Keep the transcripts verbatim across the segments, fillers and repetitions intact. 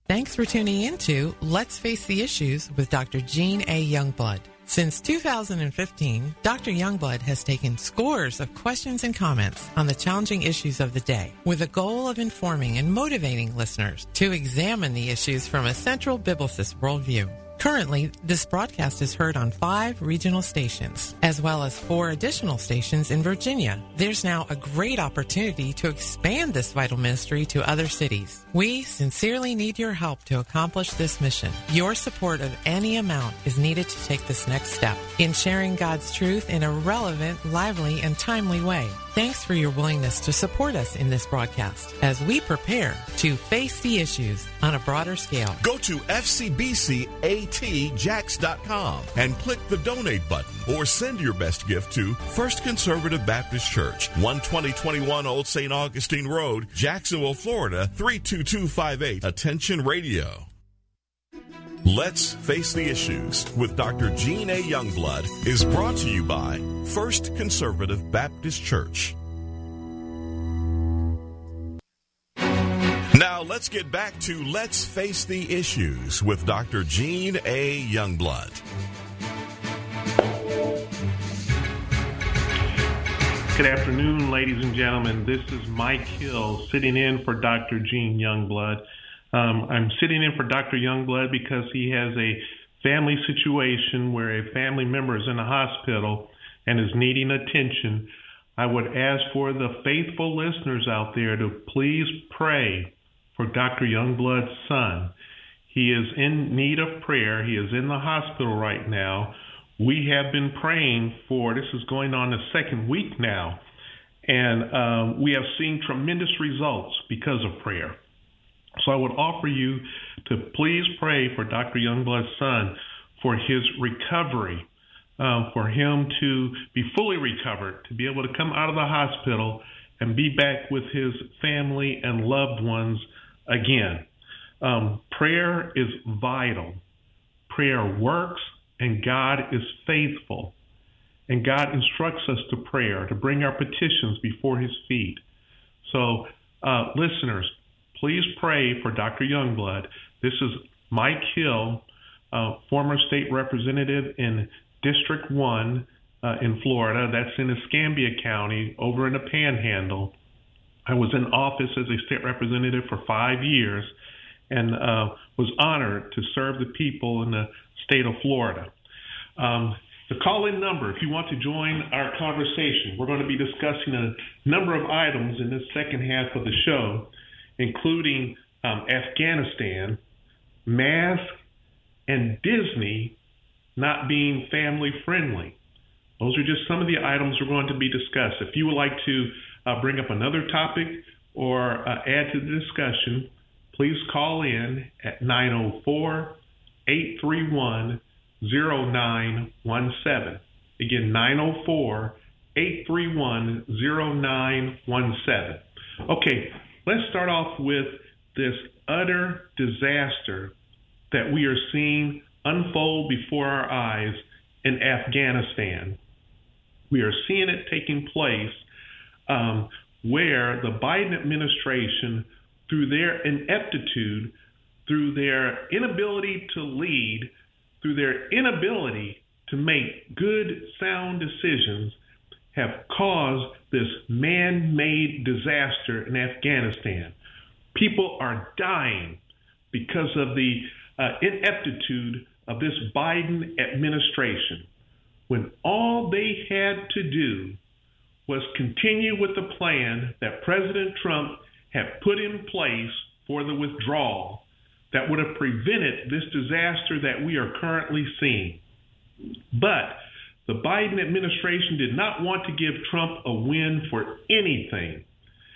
Thanks for tuning in to Let's Face the Issues with Doctor Gene A. Youngblood. Since two thousand fifteen, Doctor Youngblood has taken scores of questions and comments on the challenging issues of the day with the goal of informing and motivating listeners to examine the issues from a central biblicist worldview. Currently, this broadcast is heard on five regional stations, as well as four additional stations in Virginia. There's now a great opportunity to expand this vital ministry to other cities. We sincerely need your help to accomplish this mission. Your support of any amount is needed to take this next step in sharing God's truth in a relevant, lively, and timely way. Thanks for your willingness to support us in this broadcast as we prepare to face the issues on a broader scale. Go to F C B C A T Jax dot com and click the donate button or send your best gift to First Conservative Baptist Church, one twenty twenty-one Old Saint Augustine Road, Jacksonville, Florida, three two two five eight. Attention Radio. Let's Face the Issues with Doctor Gene A. Youngblood is brought to you by First Conservative Baptist Church. Now let's get back to Let's Face the Issues with Doctor Gene A. Youngblood. Good afternoon, ladies and gentlemen. This is Mike Hill sitting in for Doctor Gene Youngblood. Um, I'm sitting in for Doctor Youngblood because he has a family situation where a family member is in a hospital and is needing attention. I would ask for the faithful listeners out there to please pray for Doctor Youngblood's son. He is in need of prayer. He is in the hospital right now. We have been praying for, this is going on the second week now, and um, we have seen tremendous results because of prayer. So I would offer you to please pray for Doctor Youngblood's son for his recovery, uh, for him to be fully recovered, to be able to come out of the hospital and be back with his family and loved ones again. Um, prayer is vital. Prayer works, and God is faithful. And God instructs us to prayer, to bring our petitions before his feet. So, uh, listeners, please pray for Doctor Youngblood. This is Mike Hill, uh, former state representative in District one uh, in Florida. That's in Escambia County, over in the Panhandle. I was in office as a state representative for five years and uh, was honored to serve the people in the state of Florida. Um, the call-in number, if you want to join our conversation, we're going to be discussing a number of items in this second half of the show, including um, Afghanistan, mask, and Disney not being family-friendly. Those are just some of the items we're going to be discussed. If you would like to uh, bring up another topic or uh, add to the discussion, please call in at nine oh four, eight three one, oh nine one seven. Again, nine oh four, eight three one, oh nine one seven. Okay. Let's start off with this utter disaster that we are seeing unfold before our eyes in Afghanistan. We are seeing it taking place um, where the Biden administration, through their ineptitude, through their inability to lead, through their inability to make good, sound decisions, have caused this man-made disaster in Afghanistan. People are dying because of the uh, ineptitude of this Biden administration, when all they had to do was continue with the plan that President Trump had put in place for the withdrawal that would have prevented this disaster that we are currently seeing. But the Biden administration did not want to give Trump a win for anything.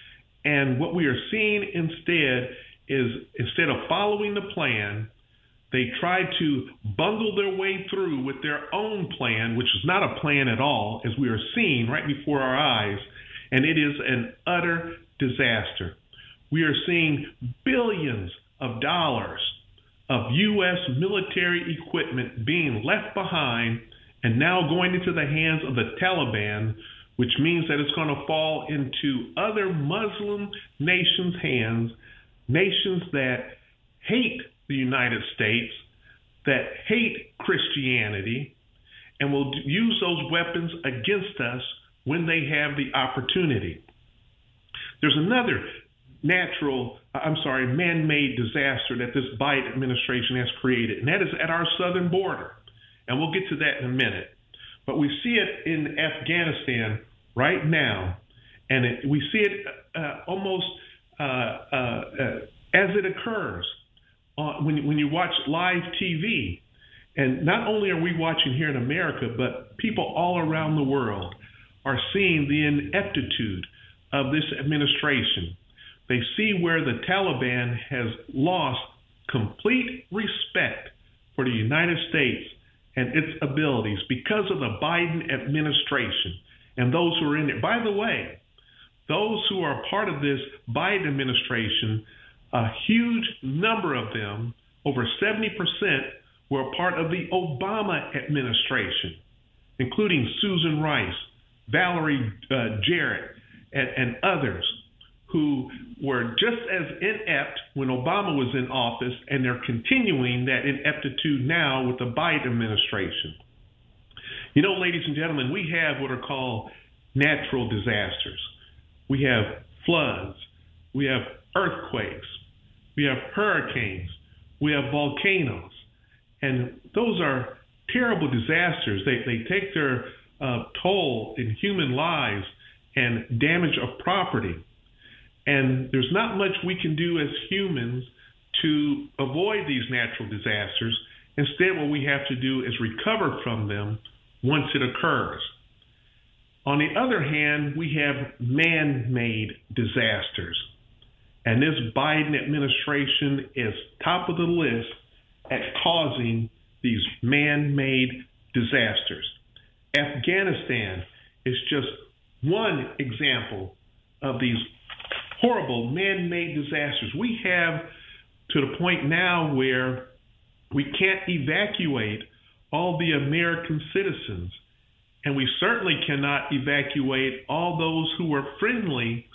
And what we are seeing instead is, instead of following the plan, they tried to bungle their way through with their own plan, which is not a plan at all, as we are seeing right before our eyes, and it is an utter disaster. We are seeing billions of dollars of U S military equipment being left behind and now going into the hands of the Taliban, which means that it's going to fall into other Muslim nations' hands, nations that hate the United States, that hate Christianity, and will use those weapons against us when they have the opportunity. There's another natural, I'm sorry, man-made disaster that this Biden administration has created, and that is at our southern border. And we'll get to that in a minute. But we see it in Afghanistan right now, and it, we see it uh, almost uh, uh, uh, as it occurs uh, when, when you watch live T V. And not only are we watching here in America, but people all around the world are seeing the ineptitude of this administration. They see where the Taliban has lost complete respect for the United States and its abilities because of the Biden administration and those who are in it. By the way, those who are part of this Biden administration, a huge number of them, over seventy percent, were part of the Obama administration, including Susan Rice, Valerie uh, Jarrett, and, and others who were just as inept when Obama was in office, and they're continuing that ineptitude now with the Biden administration. You know, ladies and gentlemen, we have what are called natural disasters. We have floods, we have earthquakes, we have hurricanes, we have volcanoes, and those are terrible disasters. They, they take their uh, toll in human lives and damage of property. And there's not much we can do as humans to avoid these natural disasters. Instead, what we have to do is recover from them once it occurs. On the other hand, we have man-made disasters. And this Biden administration is top of the list at causing these man-made disasters. Afghanistan is just one example of these horrible man-made disasters. We have to the point now where we can't evacuate all the American citizens, and we certainly cannot evacuate all those who were friendly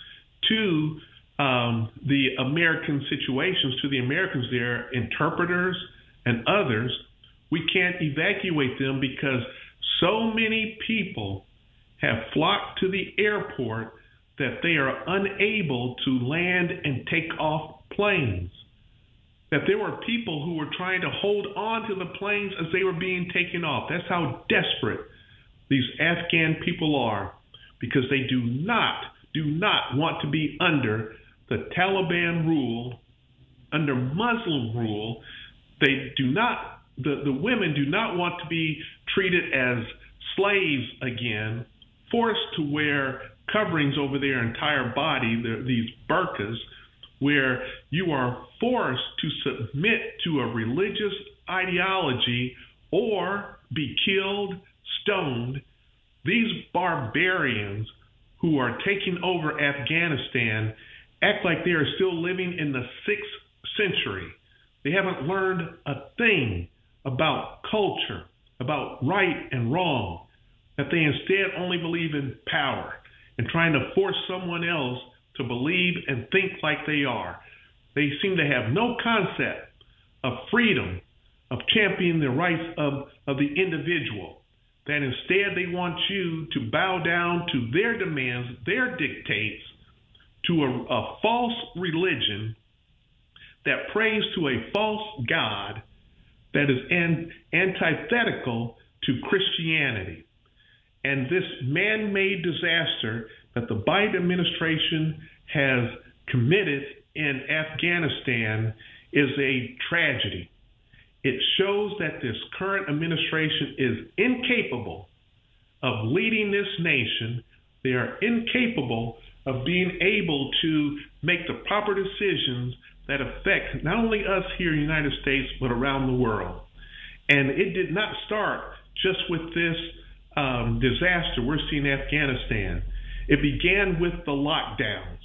to um, the American situations, to the Americans there, interpreters and others. We can't evacuate them because so many people have flocked to the airport that they are unable to land and take off planes. That there were people who were trying to hold on to the planes as they were being taken off. That's how desperate these Afghan people are, because they do not, do not want to be under the Taliban rule, under Muslim rule. They do not, the, the women do not want to be treated as slaves again, forced to wear coverings over their entire body, the, these burqas, where you are forced to submit to a religious ideology or be killed, stoned. These barbarians who are taking over Afghanistan act like they are still living in the sixth century. They haven't learned a thing about culture, about right and wrong, that they instead only believe in power and trying to force someone else to believe and think like they are. They seem to have no concept of freedom, of championing the rights of, of the individual, that instead they want you to bow down to their demands, their dictates, to a, a false religion that prays to a false God that is an, antithetical to Christianity. And this man-made disaster that the Biden administration has committed in Afghanistan is a tragedy. It shows that this current administration is incapable of leading this nation. They are incapable of being able to make the proper decisions that affect not only us here in the United States, but around the world. And it did not start just with this um, disaster we're seeing in Afghanistan. It began with the lockdowns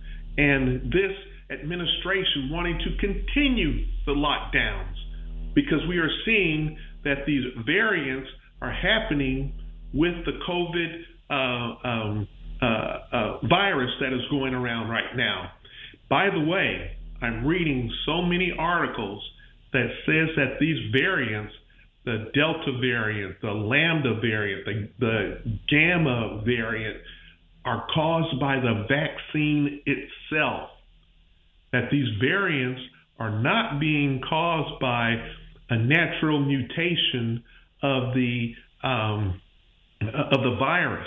and this administration wanting to continue the lockdowns, because we are seeing that these variants are happening with the COVID uh, um, uh, uh, virus that is going around right now. By the way, I'm reading so many articles that says that these variants, the Delta variant, the Lambda variant, the, the Gamma variant, are caused by the vaccine itself. That these variants are not being caused by a natural mutation of the um, of the virus.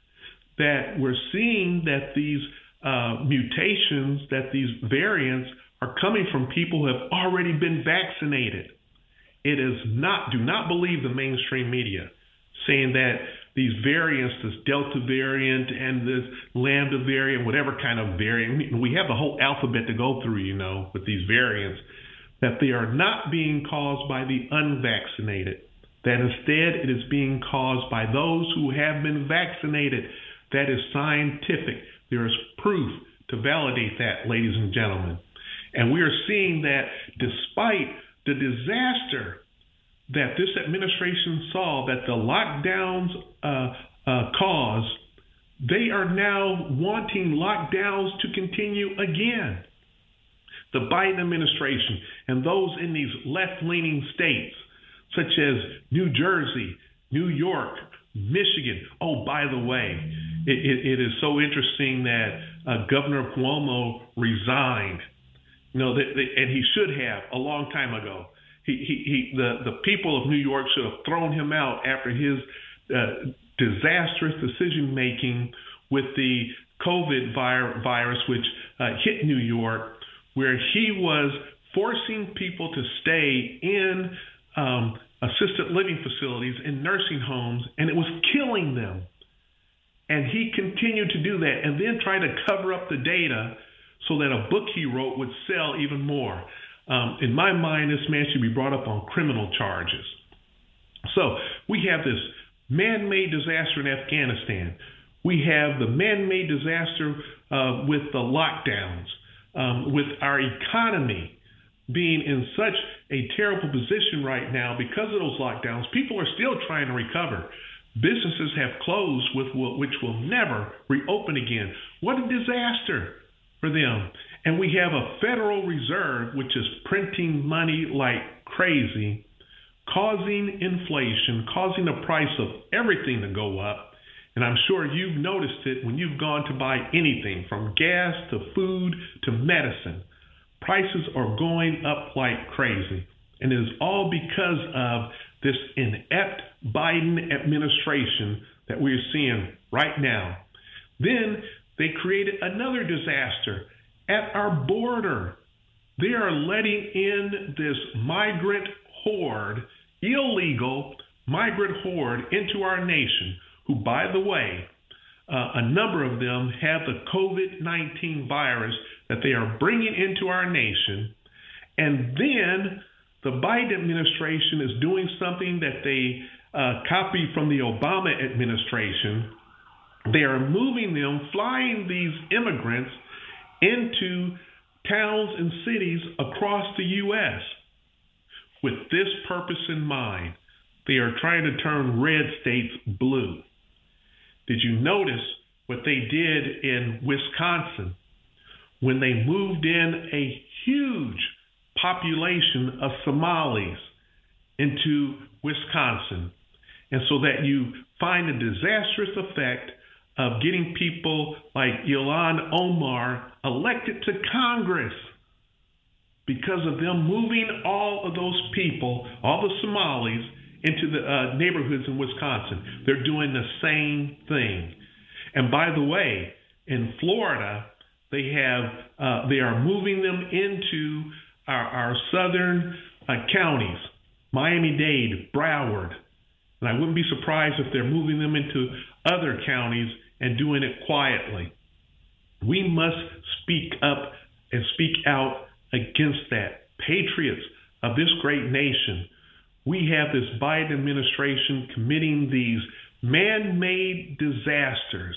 That we're seeing that these uh, mutations, that these variants are coming from people who have already been vaccinated. It is not, do not believe the mainstream media saying that these variants, this Delta variant and this Lambda variant, whatever kind of variant, we have the whole alphabet to go through, you know, with these variants, that they are not being caused by the unvaccinated, that instead it is being caused by those who have been vaccinated. That is scientific. There is proof to validate that, ladies and gentlemen. And we are seeing that despite the disaster that this administration saw, that the lockdowns uh, uh, caused, they are now wanting lockdowns to continue again. The Biden administration and those in these left-leaning states, such as New Jersey, New York, Michigan. Oh, by the way, it, it, it is so interesting that uh, Governor Cuomo resigned. You know, they, they, and he should have a long time ago. He, he, he, the, the people of New York should have thrown him out after his uh, disastrous decision making with the COVID vir- virus, which uh, hit New York, where he was forcing people to stay in um, assisted living facilities, in nursing homes, and it was killing them. And he continued to do that and then try to cover up the data so that a book he wrote would sell even more. Um, in my mind, this man should be brought up on criminal charges. So we have this man-made disaster in Afghanistan. We have the man-made disaster uh, with the lockdowns, um, with our economy being in such a terrible position right now because of those lockdowns. People are still trying to recover. Businesses have closed with which will never reopen again. What a disaster for them. And we have a Federal Reserve which is printing money like crazy, causing inflation, causing the price of everything to go up. And I'm sure you've noticed it when you've gone to buy anything from gas to food to medicine. Prices are going up like crazy. And it is all because of this inept Biden administration that we're seeing right now. Then they created another disaster at our border. They are letting in this migrant horde, illegal migrant horde into our nation, who, by the way, uh, a number of them have the COVID nineteen virus that they are bringing into our nation. And then the Biden administration is doing something that they uh, copied from the Obama administration. They are moving them, flying these immigrants into towns and cities across the U S with this purpose in mind. They are trying to turn red states blue. Did you notice what they did in Wisconsin when they moved in a huge population of Somalis into Wisconsin? And so that you find a disastrous effect of getting people like Ilhan Omar elected to Congress because of them moving all of those people, all the Somalis, into the uh, neighborhoods in Wisconsin. They're doing the same thing. And by the way, in Florida, they have uh, they are moving them into our, our southern uh, counties, Miami-Dade, Broward. And I wouldn't be surprised if they're moving them into other counties and doing it quietly. We must speak up and speak out against that. Patriots of this great nation, we have this Biden administration committing these man-made disasters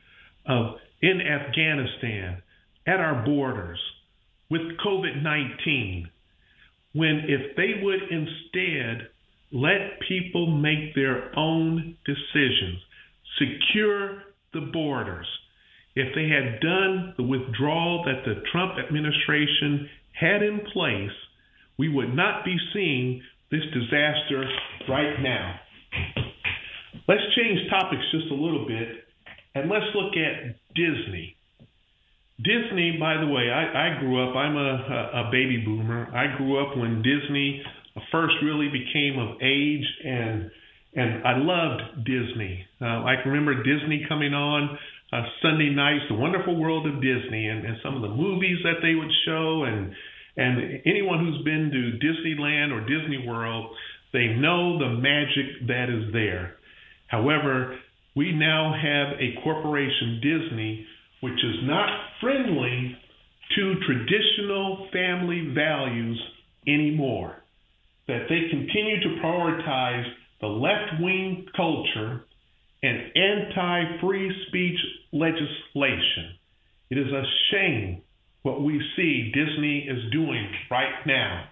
of in Afghanistan, at our borders, with COVID nineteen, when if they would instead let people make their own decisions, secure the borders, if they had done the withdrawal that the Trump administration had in place, we would not be seeing this disaster right now. Let's change topics just a little bit, and let's look at Disney. Disney, by the way, I, I grew up, I'm a, a baby boomer. I grew up when Disney first really became of age, and and I loved Disney. Uh, I can remember Disney coming on uh, Sunday nights, The Wonderful World of Disney, and, and some of the movies that they would show, and and anyone who's been to Disneyland or Disney World, they know the magic that is there. However, we now have a corporation, Disney, which is not friendly to traditional family values anymore. That they continue to prioritize the left-wing culture and anti-free speech legislation. It is a shame what we see Disney is doing right now.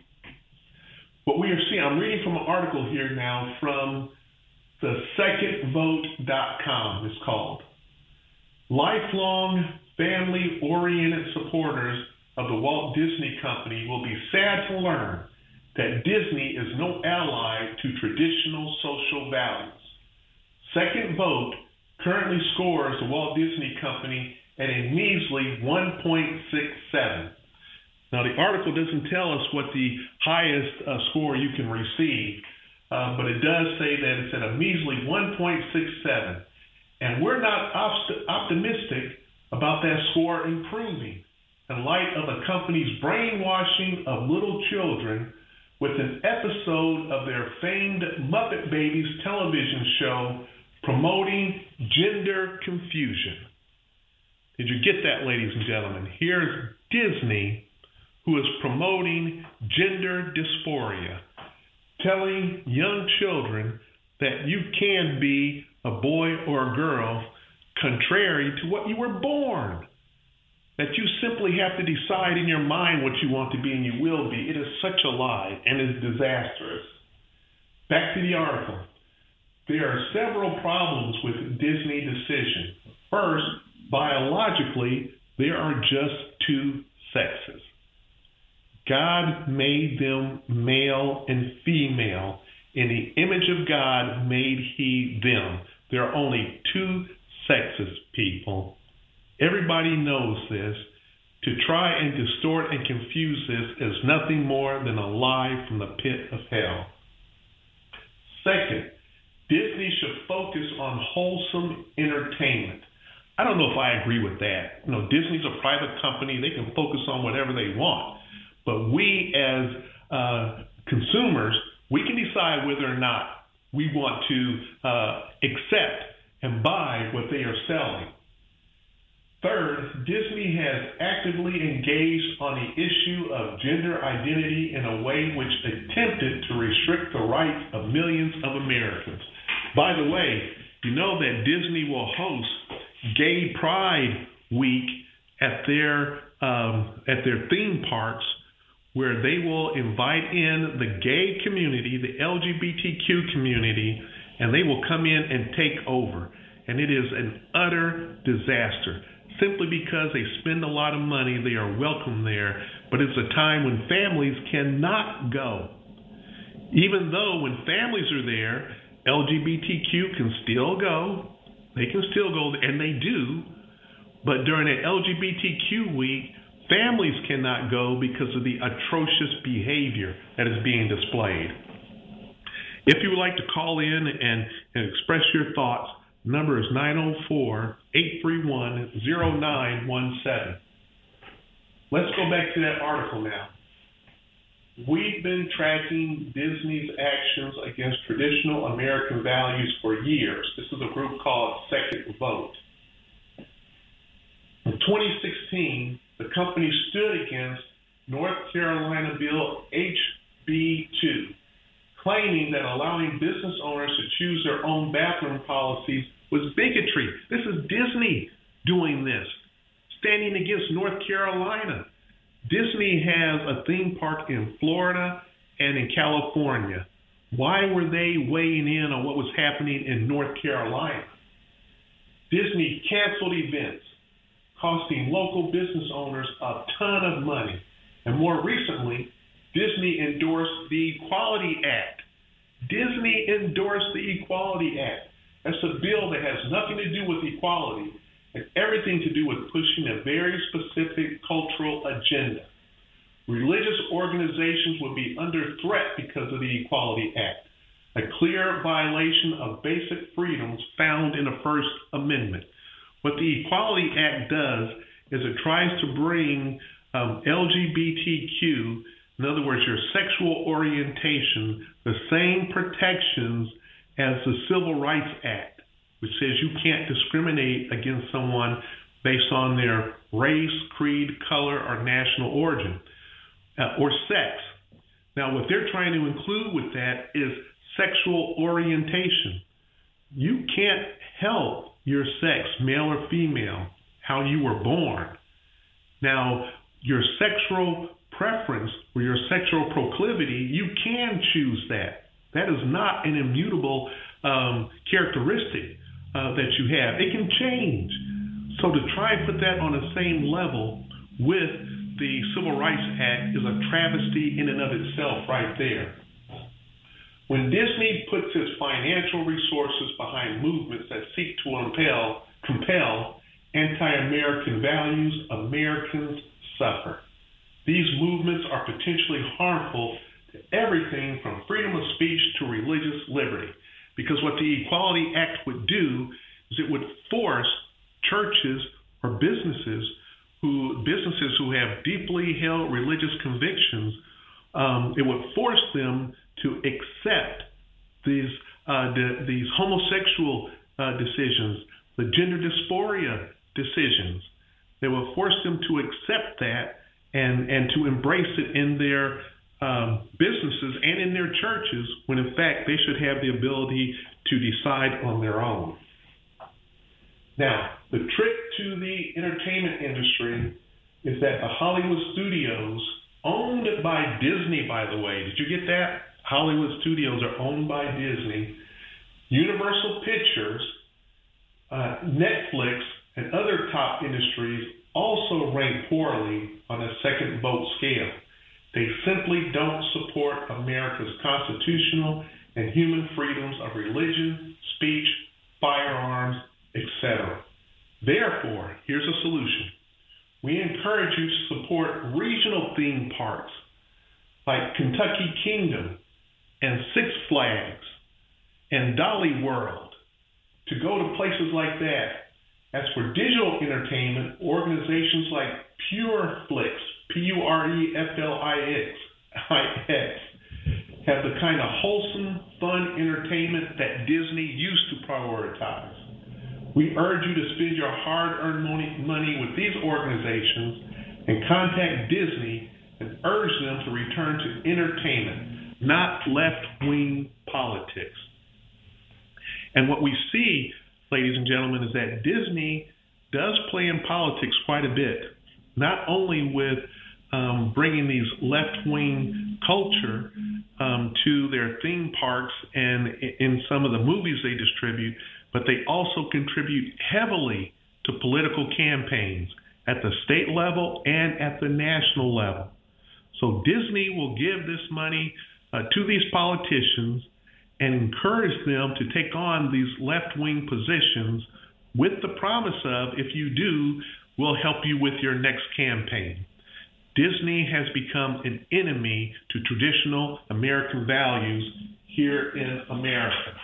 What we are seeing, I'm reading from an article here now from the second vote dot com, it's called. Lifelong family-oriented supporters of the Walt Disney Company will be sad to learn that Disney is no ally to traditional social values. Second Vote currently scores the Walt Disney Company at a measly one point six seven. Now, the article doesn't tell us what the highest uh, score you can receive, uh, but it does say that it's at a measly one point six seven. And we're not op- optimistic about that score improving in light of the company's brainwashing of little children with an episode of their famed Muppet Babies television show promoting gender confusion. Did you get that, ladies and gentlemen? Here's Disney, who is promoting gender dysphoria, telling young children that you can be a boy or a girl contrary to what you were born. That you simply have to decide in your mind what you want to be and you will be. It is such a lie and is disastrous. Back to the article. There are several problems with Disney decision. First, biologically, there are just two sexes. God made them male and female. In the image of God made he them. There are only two sexes, people. Everybody knows this. To try and distort and confuse this is nothing more than a lie from the pit of hell. Second, Disney should focus on wholesome entertainment. I don't know if I agree with that. You know, Disney's a private company. They can focus on whatever they want. But we as uh, consumers, we can decide whether or not we want to uh, accept and buy what they are selling. Third, Disney has actively engaged on the issue of gender identity in a way which attempted to restrict the rights of millions of Americans. By the way, you know that Disney will host Gay Pride Week at their um, at their theme parks, where they will invite in the gay community, the L G B T Q community, and they will come in and take over. And it is an utter disaster. Simply because they spend a lot of money, they are welcome there. But it's a time when families cannot go. Even though when families are there, L G B T Q can still go. They can still go, and they do. But during an L G B T Q week, families cannot go because of the atrocious behavior that is being displayed. If you would like to call in and, and express your thoughts, number is nine oh four, eight three one, oh nine one seven. Let's go back to that article now. We've been tracking Disney's actions against traditional American values for years. This is a group called Second Vote. In twenty sixteen, the company stood against North Carolina Bill H B two, claiming that allowing business owners to choose their own bathroom policies was bigotry. This is Disney doing this, standing against North Carolina. Disney has a theme park in Florida and in California. Why were they weighing in on what was happening in North Carolina? Disney canceled events, costing local business owners a ton of money. And more recently, Disney endorsed the Equality Act. Disney endorsed the Equality Act. That's a bill that has nothing to do with equality and everything to do with pushing a very specific cultural agenda. Religious organizations would be under threat because of the Equality Act, a clear violation of basic freedoms found in the First Amendment. What the Equality Act does is it tries to bring um, L G B T Q, in other words, your sexual orientation, the same protections as the Civil Rights Act, which says you can't discriminate against someone based on their race, creed, color, or national origin, uh, or sex. Now, what they're trying to include with that is sexual orientation. You can't help your sex, male or female, how you were born. Now, your sexual preference or your sexual proclivity, you can choose that. That is not an immutable um, characteristic uh, that you have. It can change. So to try and put that on the same level with the Civil Rights Act is a travesty in and of itself right there. When Disney puts its financial resources behind movements that seek to compel, compel anti-American values, Americans suffer. These movements are potentially harmful to everything from freedom of speech to religious liberty. Because what the Equality Act would do is it would force churches or businesses who businesses who have deeply held religious convictions, um, it would force them to accept these uh, the, these homosexual uh, decisions, the gender dysphoria decisions. They will force them to accept that and, and to embrace it in their um, businesses and in their churches, when in fact they should have the ability to decide on their own. Now, the trick to the entertainment industry is that the Hollywood studios, owned by Disney, by the way, did you get that? Hollywood studios are owned by Disney. Universal Pictures, uh, Netflix, and other top industries also rank poorly on a second vote scale. They simply don't support America's constitutional and human freedoms of religion, speech, firearms, et cetera. Therefore, here's a solution. We encourage you to support regional theme parks like Kentucky Kingdom and Six Flags and Dolly World, to go to places like that. As for digital entertainment, organizations like PureFlix, P U R E F L I X, have the kind of wholesome, fun entertainment that Disney used to prioritize. We urge you to spend your hard-earned money with these organizations and contact Disney and urge them to return to entertainment, not left-wing politics. And what we see, ladies and gentlemen, is that Disney does play in politics quite a bit, not only with um, bringing these left-wing culture um, to their theme parks and in some of the movies they distribute, but they also contribute heavily to political campaigns at the state level and at the national level. So Disney will give this money uh, to these politicians and encourage them to take on these left-wing positions with the promise of, if you do, we'll help you with your next campaign. Disney has become an enemy to traditional American values here in America.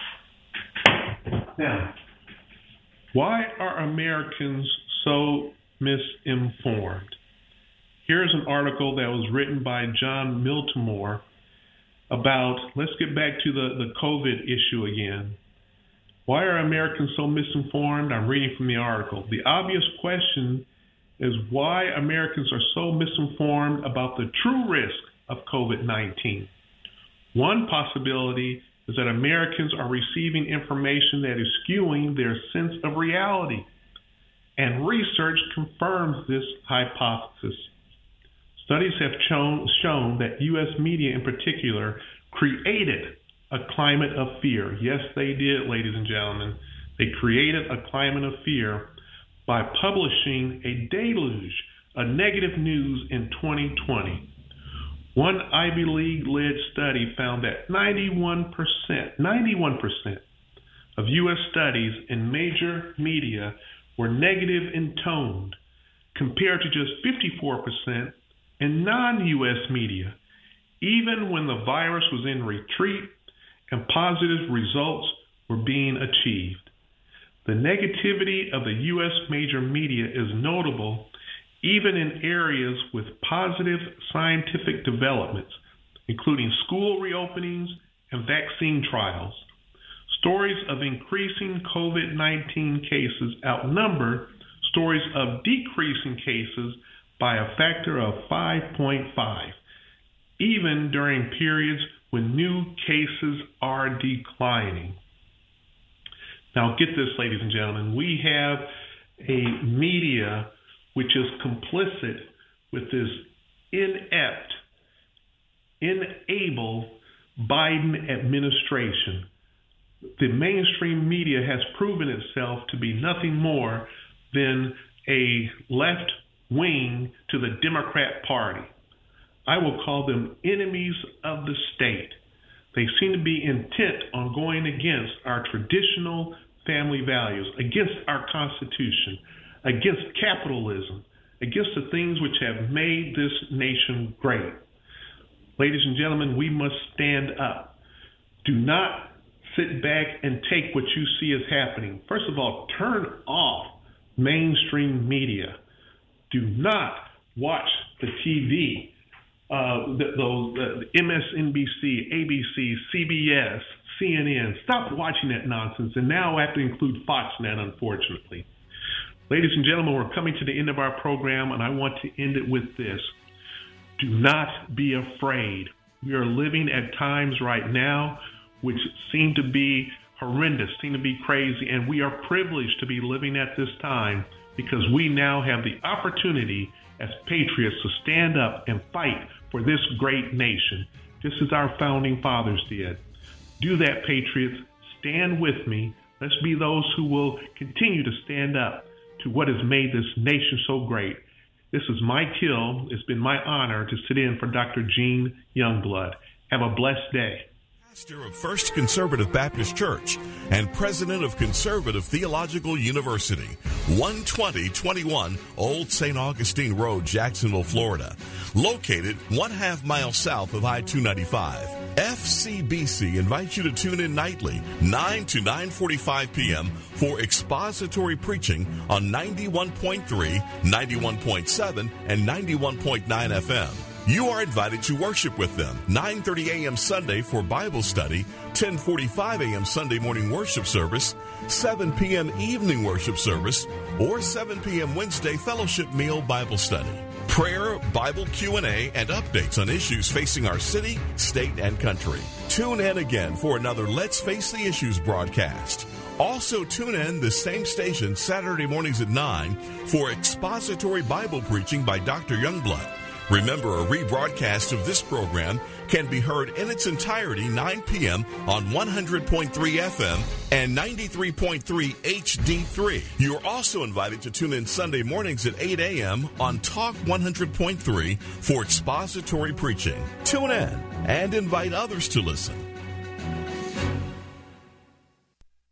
Now, why are Americans so misinformed? Here's an article that was written by John Miltimore about, let's get back to the, the COVID issue again. Why are Americans so misinformed? I'm reading from the article. The obvious question is why Americans are so misinformed about the true risk of COVID nineteen. One possibility is that Americans are receiving information that is skewing their sense of reality, and research confirms this hypothesis. Studies have shown, shown that U S media in particular created a climate of fear. Yes, they did, ladies and gentlemen. They created a climate of fear by publishing a deluge of negative news in twenty twenty. One Ivy League-led study found that ninety-one percent, ninety-one percent of U S studies in major media were negative in tone, compared to just fifty-four percent in non-U S media, even when the virus was in retreat and positive results were being achieved. The negativity of the U S major media is notable even in areas with positive scientific developments, including school reopenings and vaccine trials. Stories of increasing COVID nineteen cases outnumber stories of decreasing cases by a factor of five point five, even during periods when new cases are declining. Now get this, ladies and gentlemen, we have a media which is complicit with this inept, unable Biden administration. The mainstream media has proven itself to be nothing more than a left wing to the Democrat Party. I will call them enemies of the state. They seem to be intent on going against our traditional family values, against our Constitution, against capitalism, against the things which have made this nation great. Ladies and gentlemen, we must stand up. Do not sit back and take what you see as happening. First of all, turn off mainstream media. Do not watch the T V, uh, the, those uh, the M S N B C, A B C, C B S, C N N. Stop watching that nonsense. And now I have to include Fox Net, unfortunately. Ladies and gentlemen, we're coming to the end of our program, and I want to end it with this. Do not be afraid. We are living at times right now which seem to be horrendous, seem to be crazy, and we are privileged to be living at this time because we now have the opportunity as patriots to stand up and fight for this great nation, just as our founding fathers did. Do that, patriots. Stand with me. Let's be those who will continue to stand up to what has made this nation so great. This is Mike Hill. It's been my honor to sit in for Doctor Gene Youngblood. Have a blessed day. Pastor of First Conservative Baptist Church and president of Conservative Theological University, one twenty twenty-one Old Saint Augustine Road, Jacksonville, Florida. Located one half mile south of I two ninety-five. F C B C invites you to tune in nightly, nine to nine forty-five p.m. for expository preaching on ninety-one point three, ninety-one point seven, and ninety-one point nine F M. You are invited to worship with them, nine thirty a.m. Sunday for Bible study, ten forty-five a.m. Sunday morning worship service, seven p.m. evening worship service, or seven p.m. Wednesday fellowship meal Bible study. Prayer, Bible Q and A, and updates on issues facing our city, state, and country. Tune in again for another Let's Face the Issues broadcast. Also tune in the same station Saturday mornings at nine for expository Bible preaching by Doctor Youngblood. Remember, a rebroadcast of this program can be heard in its entirety nine p.m. on one hundred point three F M and ninety-three point three H D three. You're also invited to tune in Sunday mornings at eight a.m. on Talk one hundred point three for expository preaching. Tune in and invite others to listen.